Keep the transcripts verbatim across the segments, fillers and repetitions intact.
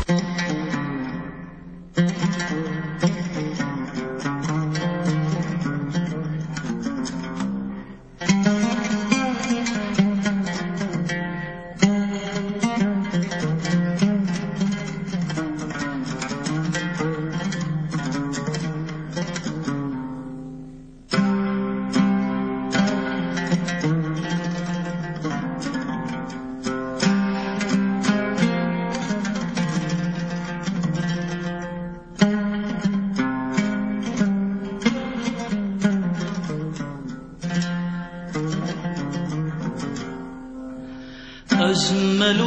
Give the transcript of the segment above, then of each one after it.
أجمل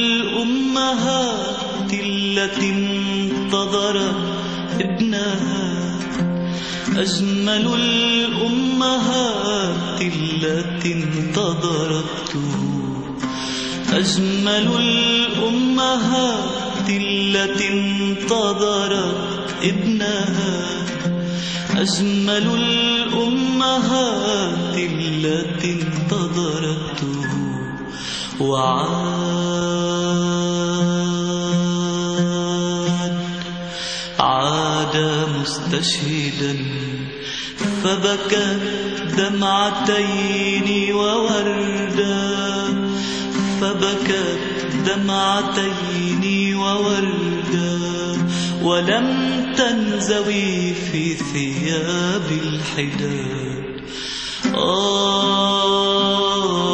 الأمهات التي انتظرت ابنها، أجمل الأمهات التي انتظرته، أجمل الأمهات التي انتظرت ابنها، أجمل الأمهات التي انتظرته، وعاد عاد مستشهدا فبكت دمعتين ووردا، فبكت دمعتين ووردا، ولم تنزوي في ثياب الحداد. آه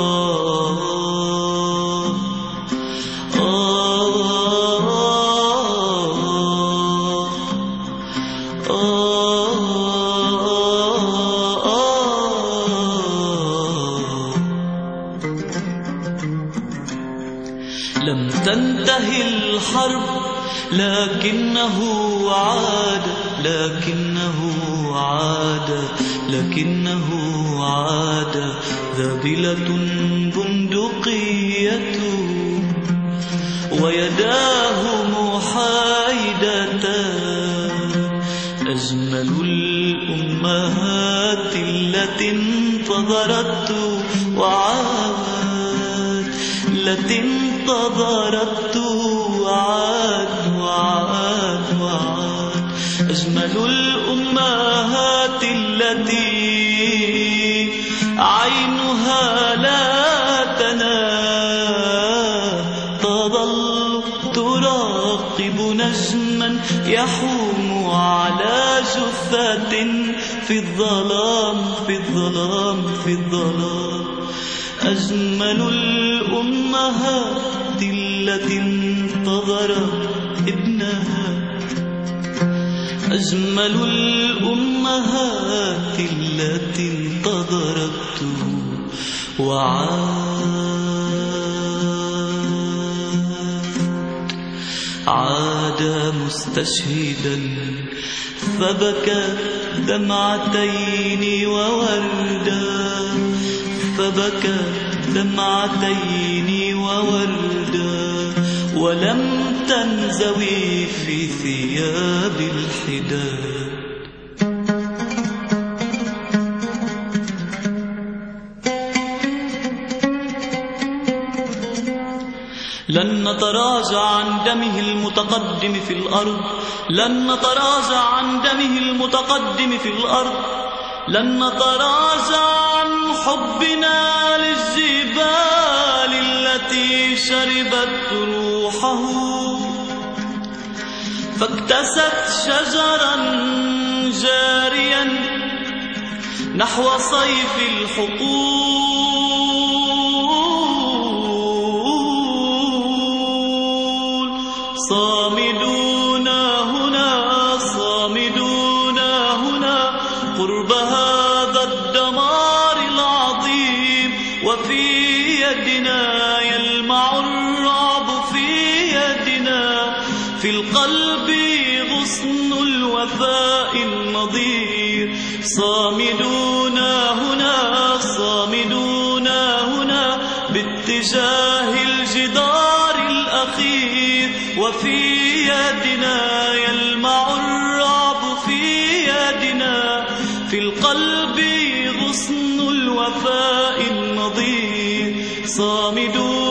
لم تنتهي الحرب لكنه عاد، لكنه عاد، لكنه عاد، ذابلة بندقية ويداه محايدتان. أجمل الأمهات التي انتظرت وعاد، التي انتظرت وعاد وعاد وعاد. أجمل الأمهات التي عينها لا تنام، تظل تراقب نجما يحوم على جثة في الظلام، في الظلام، في الظلام. أجمل الأمهات التي انتظرت ابنها، أجمل الأمهات التي انتظرته، وعاد عاد مستشهدا فبكت دمعتين ووردا، فبكت دمعتين ووردا، ولم تنزوي في ثياب الحداد. لن نتراجع عن دمه المتقدم في الأرض، لن نتراجع عن دمه المتقدم في الأرض، لن نتراجع عن حبنا للجبال التي شربت روحه، فاكتست شجرا جاريا نحو صيف الحقول. صامدون هنا، صامدون هنا قرب هذا الدمار العظيم، وفي يدنا يلمع الرعب، في يدنا في القلب غصن الوفاء النظير. صامدون هنا، صامدون هنا باتجاه الجدار الأخير، وفي يدنا يلمع الرعب، في يدنا في القلب غصن الوفاء النظير. صامدون